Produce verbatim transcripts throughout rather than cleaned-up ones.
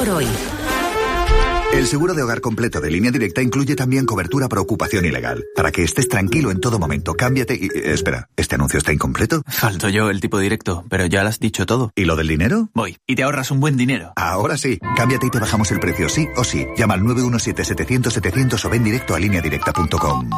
por hoy. El seguro de hogar completo de Línea Directa incluye también cobertura por ocupación ilegal. Para que estés tranquilo en todo momento, cámbiate y... Espera, ¿este anuncio está incompleto? Falto yo el tipo directo, pero ya lo has dicho todo. ¿Y lo del dinero? Voy, y te ahorras un buen dinero. Ahora sí, cámbiate y te bajamos el precio sí o sí. Llama al nueve uno siete, setecientos, setecientos o ven directo a línea directa punto com.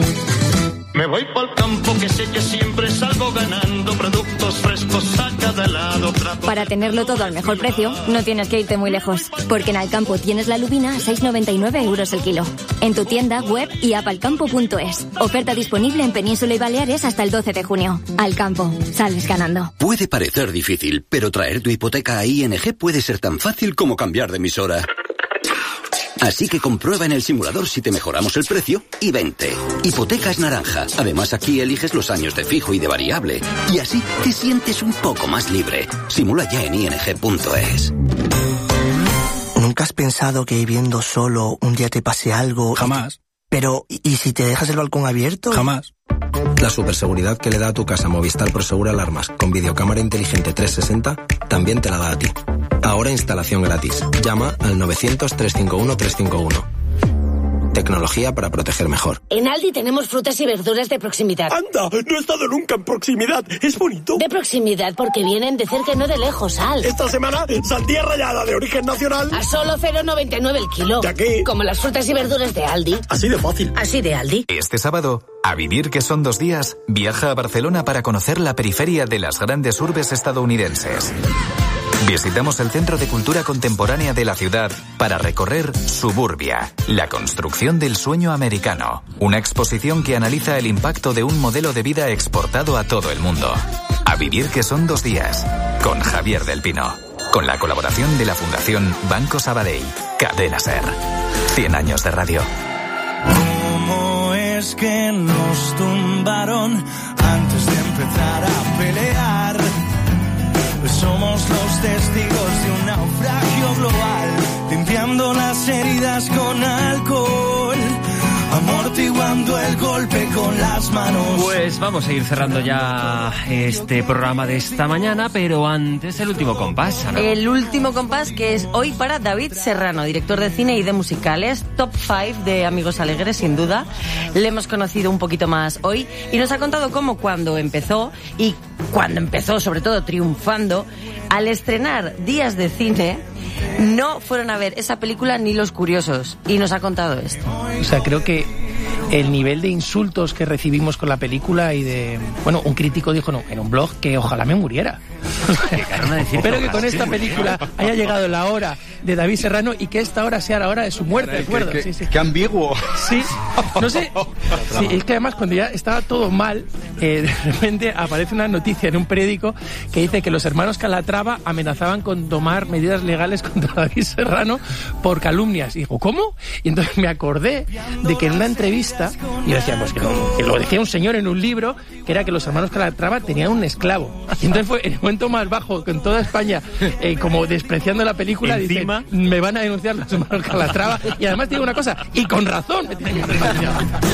Me voy pa'l campo que sé que siempre salgo ganando, productos frescos a cada lado. Para tenerlo todo al mejor precio, no tienes que irte muy lejos, porque en Alcampo tienes la lubina a seis con noventa y nueve euros el kilo. En tu tienda, web y app alcampo punto es. Oferta disponible en Península y Baleares hasta el doce de junio. Alcampo, sales ganando. Puede parecer difícil, pero traer tu hipoteca a I N G puede ser tan fácil como cambiar de emisora. Así que comprueba en el simulador si te mejoramos el precio y vente. Hipotecas Naranja. Además, aquí eliges los años de fijo y de variable. Y así te sientes un poco más libre. Simula ya en I N G punto es. ¿Nunca has pensado que viviendo solo un día te pase algo? Jamás. Pero, ¿y si te dejas el balcón abierto? Jamás. La superseguridad que le da a tu casa Movistar Prosegur Alarmas con videocámara inteligente trescientos sesenta también te la da a ti. Ahora instalación gratis. Llama al novecientos, trescientos cincuenta y uno, trescientos cincuenta y uno. Tecnología para proteger mejor. En Aldi tenemos frutas y verduras de proximidad. ¡Anda! No he estado nunca en proximidad. ¿Es bonito? De proximidad porque vienen de cerca y no de lejos, Al. Esta semana, sandía rallada de origen nacional. A solo cero con noventa y nueve el kilo. ¿De aquí? Como las frutas y verduras de Aldi. Así de fácil. Así de Aldi. Este sábado, A Vivir que son dos días, viaja a Barcelona para conocer la periferia de las grandes urbes estadounidenses. Visitamos el Centro de Cultura Contemporánea de la ciudad para recorrer Suburbia, la construcción del sueño americano. Una exposición que analiza el impacto de un modelo de vida exportado a todo el mundo. A Vivir que son dos días, con Javier del Pino. Con la colaboración de la Fundación Banco Sabadell. Cadena SER. cien años de radio. ¿Cómo es que nos tumbaron antes de empezar a pelear? Somos los testigos de un naufragio global, limpiando las heridas con alcohol, amortiguando el golpe con las manos. Pues vamos a ir cerrando ya este programa de esta mañana, pero antes el último compás, ¿no? El último compás, que es hoy para David Serrano, director de cine y de musicales, top cinco de Amigos Alegres, sin duda. Le hemos conocido un poquito más hoy y nos ha contado cómo cuando empezó, y cuando empezó sobre todo triunfando, al estrenar Días de Cine, no fueron a ver esa película ni los curiosos, y nos ha contado esto. O sea, creo que el nivel de insultos que recibimos con la película y de... Bueno, un crítico dijo no, en un blog que ojalá me muriera. Espero que con esta película haya llegado la hora de David Serrano y que esta hora sea la hora de su muerte, ¿de acuerdo? Qué, sí, sí. qué ambiguo. Sí, no sé. Sí, es que además cuando ya estaba todo mal, eh, de repente aparece una noticia en un periódico que dice que los hermanos Calatrava amenazaban con tomar medidas legales contra David Serrano por calumnias. Y digo, ¿cómo? Y entonces me acordé de que en una entrevista, y decía, pues que lo, que lo decía un señor en un libro, que era que los hermanos Calatrava tenían un esclavo. Y entonces fue en el momento más bajo, con toda España, eh, como despreciando la película, dicen, me van a denunciar los hermanos Calatrava. Y además digo una cosa, y con razón me tienen que denunciar.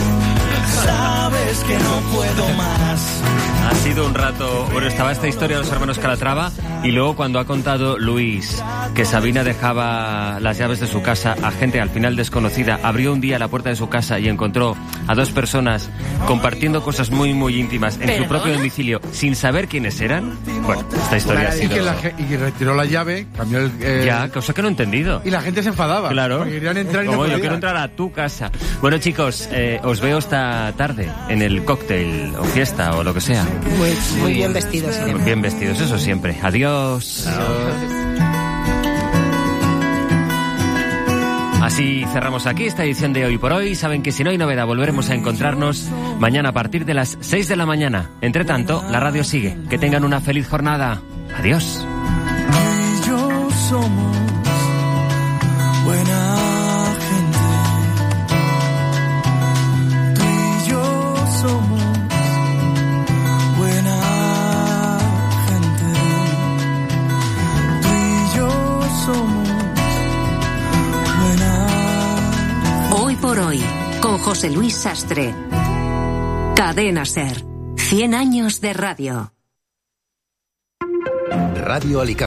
Sabes que no puedo más. Ha sido un rato... Bueno, estaba esta historia de los hermanos Calatrava y luego cuando ha contado Luis que Sabina dejaba las llaves de su casa a gente al final desconocida, abrió un día la puerta de su casa y encontró a dos personas compartiendo cosas muy, muy íntimas en ¿Perdona? su propio domicilio sin saber quiénes eran. Bueno, esta historia ha sido... Y que, la, y que retiró la llave, cambió el... Eh... Ya, cosa que no he entendido. Y la gente se enfadaba. Claro. Querían entrar y Como no yo quiero entrar a tu casa. Bueno, chicos, eh, os veo esta tarde en el cóctel o fiesta o lo que sea. Muy, muy bien vestidos. Muy bien vestidos, eso siempre. Adiós. Adiós. Así cerramos aquí esta edición de Hoy por Hoy. Saben que si no hay novedad volveremos a encontrarnos mañana a partir de las seis de la mañana. Entre tanto, la radio sigue. Que tengan una feliz jornada. Adiós. Y yo somos buena gente. Tú y yo somos buena gente. Tú y yo somos buena gente. Hoy por Hoy, con José Luis Sastre. Cadena SER. cien años de radio. Radio Alicante.